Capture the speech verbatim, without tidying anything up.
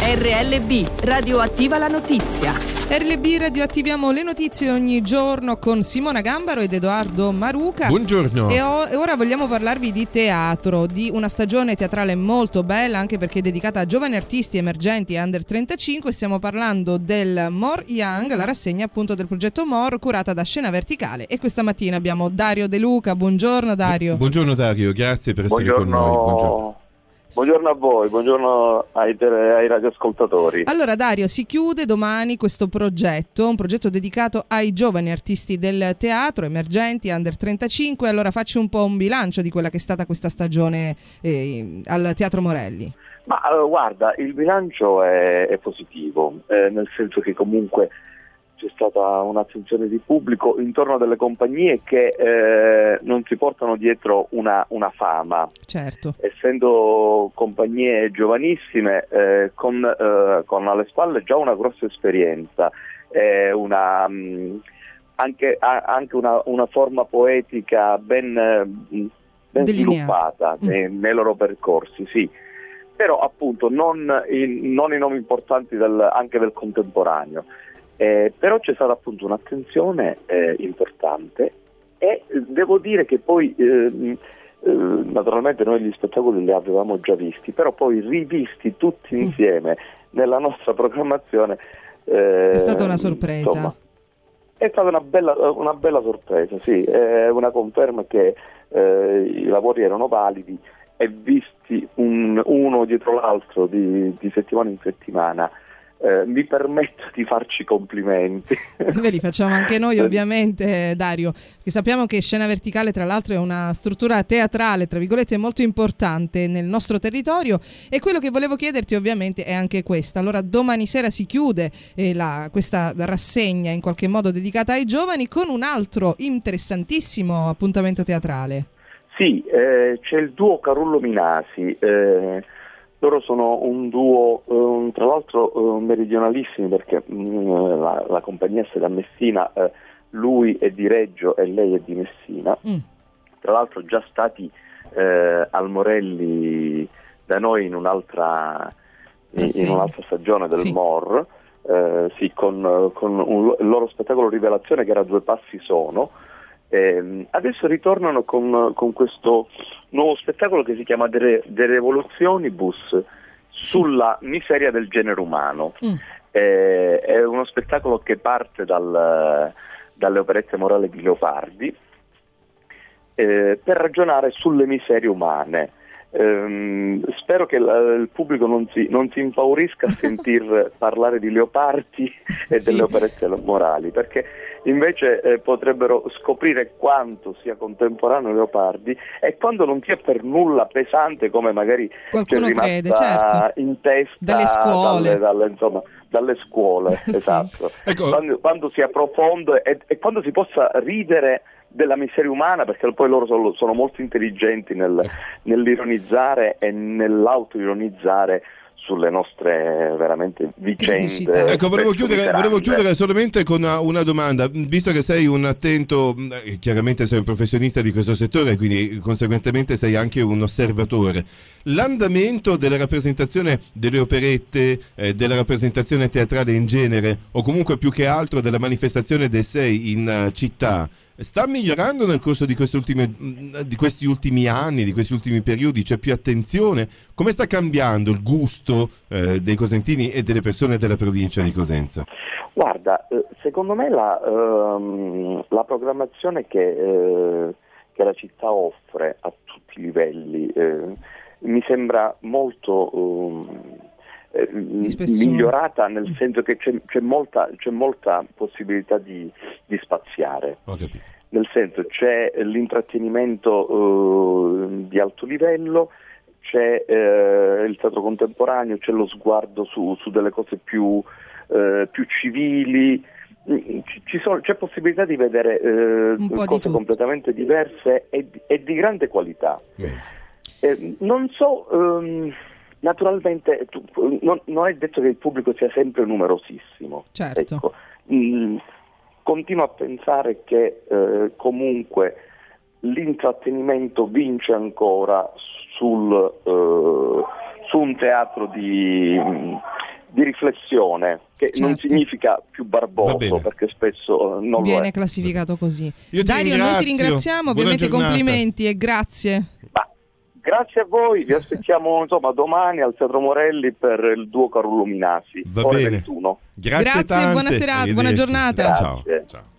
R L B, radioattiva la notizia. R L B radioattiviamo le notizie ogni giorno con Simona Gambaro ed Edoardo Maruca. Buongiorno. E, o- e ora vogliamo parlarvi di teatro, di una stagione teatrale molto bella, anche perché è dedicata a giovani artisti emergenti e under trentacinque. Stiamo parlando del More Young, la rassegna appunto del progetto More, curata da Scena Verticale. E questa mattina abbiamo Dario De Luca. Buongiorno Dario. Buongiorno Dario, grazie per essere Buongiorno. con noi. Buongiorno. Buongiorno a voi, buongiorno ai, tele, ai radioascoltatori. Allora Dario, si chiude domani questo progetto, un progetto dedicato ai giovani artisti del teatro, emergenti, under trentacinque. Allora faccio un po' un bilancio di quella che è stata questa stagione eh, al Teatro Morelli. Ma uh, guarda, il bilancio è, è positivo, eh, nel senso che comunque c'è stata un'attenzione di pubblico intorno a delle compagnie che eh, non si portano dietro una, una fama. Certo. Essendo compagnie giovanissime, eh, con, eh, con alle spalle già una grossa esperienza, eh, una, mh, anche, a, anche una, una forma poetica ben, ben sviluppata mm. nei, nei loro percorsi, sì. Però appunto non, in, non i nomi importanti del, anche del contemporaneo. Eh, però c'è stata appunto un'attenzione eh, importante e eh, devo dire che poi eh, eh, naturalmente noi gli spettacoli li avevamo già visti, però poi rivisti tutti mm. insieme nella nostra programmazione eh, è stata una sorpresa. Insomma, è stata una bella, una bella sorpresa, sì, è una conferma che eh, i lavori erano validi e visti un, uno dietro l'altro di, di settimana in settimana. Eh, mi permetto di farci complimenti. Beh, li facciamo anche noi ovviamente, Dario, che sappiamo che Scena Verticale tra l'altro è una struttura teatrale tra virgolette molto importante nel nostro territorio, e quello che volevo chiederti ovviamente è anche questa. Allora domani sera si chiude eh, la, questa rassegna in qualche modo dedicata ai giovani con un altro interessantissimo appuntamento teatrale. Sì, eh, c'è il duo Carullo Minasi. eh, Loro sono un duo, um, tra l'altro uh, meridionalissimi, perché um, la, la compagnia è sede a Messina, uh, lui è di Reggio e lei è di Messina. Mm. Tra l'altro già stati uh, al Morelli da noi in un'altra, in, in un'altra stagione del sì. More, uh, sì, con, con un, il loro spettacolo Rivelazione, che era Due passi sono. Eh, adesso ritornano con, con questo nuovo spettacolo che si chiama De, De Revoluzionibus, sulla miseria del genere umano. Mm. Eh, è uno spettacolo che parte dal, dalle operette morali di Leopardi eh, per ragionare sulle miserie umane. Eh, spero che la, il pubblico non si, non si impaurisca a sentir parlare di Leopardi e sì. delle operette morali, perché invece eh, potrebbero scoprire quanto sia contemporaneo Leopardi e quanto non sia per nulla pesante, come magari qualcuno c'è crede, certo. in testa dalle scuole, dalle, dalle, insomma, dalle scuole sì. Esatto. Ecco. Quando, quando sia profondo e, e quando si possa ridere della miseria umana, perché poi loro sono, sono molto intelligenti nel, nell'ironizzare e nell'autoironizzare sulle nostre veramente vicende. Ecco, volevo chiudere, volevo chiudere solamente con una, una domanda, visto che sei un attento, chiaramente sei un professionista di questo settore, quindi conseguentemente sei anche un osservatore. L'andamento della rappresentazione delle operette, eh, della rappresentazione teatrale in genere, o comunque più che altro della manifestazione dei sei in uh, città, sta migliorando nel corso di, queste ultime, di questi ultimi anni, di questi ultimi periodi? C'è più attenzione? Come sta cambiando il gusto eh, dei cosentini e delle persone della provincia di Cosenza? Guarda, eh, secondo me la, ehm, la programmazione che, eh, che la città offre a tutti i livelli eh, mi sembra molto eh, migliorata, nel senso che c'è, c'è, molta, c'è molta possibilità di, di spaziare. Ho capito. Nel senso, c'è l'intrattenimento eh, di alto livello, c'è eh, il teatro contemporaneo, c'è lo sguardo su, su delle cose più, eh, più civili, ci sono, c'è possibilità di vedere eh, cose di completamente diverse e, e di grande qualità. Eh, non so, ehm, naturalmente tu, non, non è detto che il pubblico sia sempre numerosissimo. Certo. Ecco. Mm, continuo a pensare che eh, comunque l'intrattenimento vince ancora sul, eh, su un teatro di, di riflessione, che Certo. non significa più Va barboso, bene. perché spesso non Viene lo è. classificato così. Io ti Dario, noi ringrazio. ti ringraziamo, Buona ovviamente giornata. complimenti e grazie. Ma, grazie a voi, vi aspettiamo insomma domani al Teatro Morelli per il duo Carullo Minasi, Va ore bene. ventuno. Grazie, Grazie, tante. buona serata, buona Arrivederci. giornata. Ciao. Grazie. Ciao.